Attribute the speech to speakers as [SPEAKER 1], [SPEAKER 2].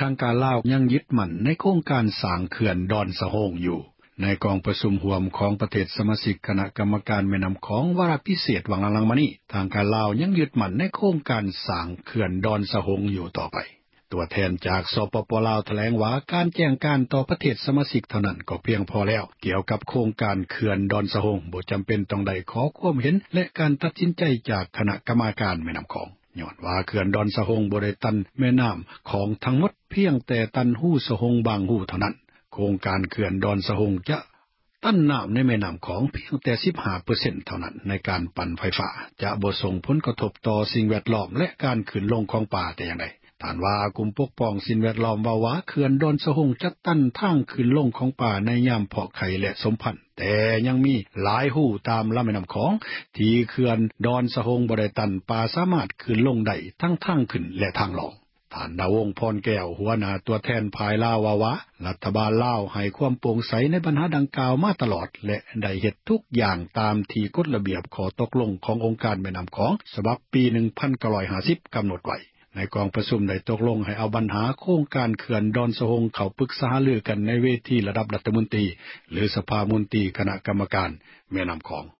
[SPEAKER 1] ทางการลาวยังยึดมั่นในโครงการสร้างเขื่อนดอนสะโฮงอยู่ในกองประชุมร่วมของประเทศสมาชิกคณะกรรมการแม่น้ำของวาระพิเศษวังหลังๆมานี้ทางการลาวยังยึดมั่นในโครงการสร้างเขื่อนดอนสะโฮงอยู่ต่อไปตัวแทนจากสปป.ลาวแถลงว่าการแจ้งการต่อประเทศสมาชิกเท่านั้นก็เพียงพอแล้วเกี่ยวกับโครงการเขื่อนดอนสะโฮงบ่จำเป็นต้องได้ขอความเห็นและการตัดสินใจจากคณะกรรมการแม่น้ำของย้อนว่าเขื่อนดอนสะโฮงบ่ได้ตันแม่น้ำของทั้งหมดเพียงแต่ตันหู้สะโฮงบางหู้เท่านั้นโครงการเขื่อนดอนสะโฮงจะตั้นน้ำในแม่น้ำของเพียงแต่ 15% เท่านั้นในการปั่นไฟฟ้าจะบ่ส่งผลกระทบต่อสิ่งแวดล้อมและการขึ้นลงของป่าแต่อย่างใดท่านว่ากลุ่มปกป้องสิ่งแวดล้อมว่าเขื่อนดอนสะโฮงจะตั้นทางขึ้นลงของป่าในยามเพาะไข่และสมพันธุ์แต่ยังมีหลายหู้ตามลำแม่น้ำของที่เขื่อนดอนสะโฮงบ่ได้ตันป่าสามารถขึ้นลงได้ทั้งทางขึ้นและทางลงท่านดาวงศ์พรแก้วหัวหน้าตัวแทนภายลาวว่ารัฐบาลลาวให้ความโปร่งใสในปัญหาดังกล่าวมาตลอดและได้เฮ็ดทุกอย่างตามที่กฎระเบียบข้อตกลงขององค์การแม่น้ำของฉบับปี 1950 กำหนดไว้ในกองประชุมได้ตกลงให้เอาปัญหาโครงการเขื่อนดอนสะโฮงเข้าปรึกษาหารือกันในเวทีระดับรัฐมนตรีหรือสภามนตรีคณะกรรมการแม่น้ำของ